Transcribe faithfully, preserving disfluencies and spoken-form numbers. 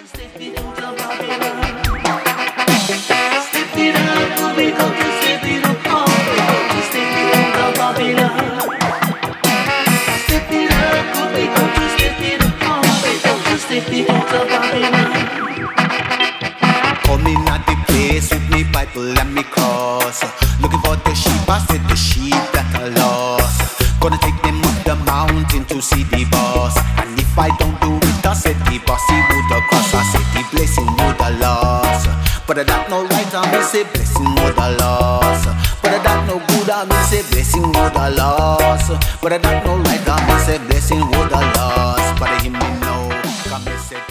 Step it out of Babylon. Step it up, we got to step it up. Oh, we got to step it out of Babylon. Step it up, we got to step it up. Oh, we got to step it out of Babylon. Coming at the place with me Bible and me cross, looking for the sheep. I said the sheep that are lost. Gonna take them up the mountain to see the boss. And if I don't do it, I said the boss he would have cross. I said the blessing would have lost. But that no right, I me say blessing would have lost. But that no good, I me say blessing would have lost. But that no right, I me say blessing would have lost. But him me know, come me say.